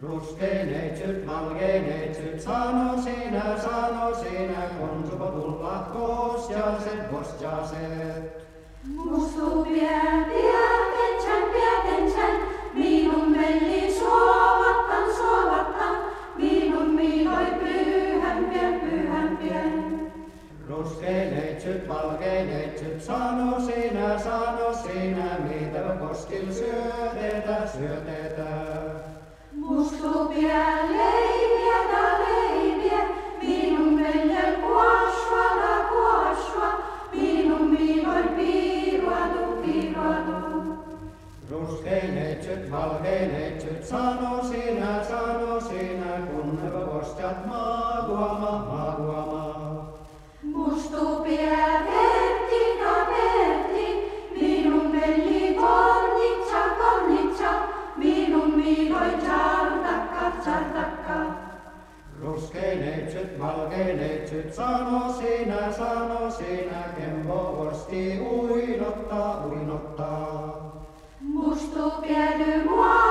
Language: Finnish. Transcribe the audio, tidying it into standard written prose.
Ruskeineitsyt, valkeineitsyt, sano sinä, kun supo tulla kostjaset. Mustu piätensän, minun velli suovattan, minun miloi pyhämpien. Ruskeineitsyt, valkeineitsyt, sano sinä, mitä koskil syötetä. Mustu leiviä, minun veljel kuosva, minun miloi piiruadu. Ruskeineitsyt, valkeineitsyt, sano sinä, kun kostjat maakuama. Mustu Pertti, minun velli kornitsa, minun miloi tsartakka. Ruskeineitsyt, valkeineitsyt, sano sinä, kempo kosti uinottaa. Mustu piedy mua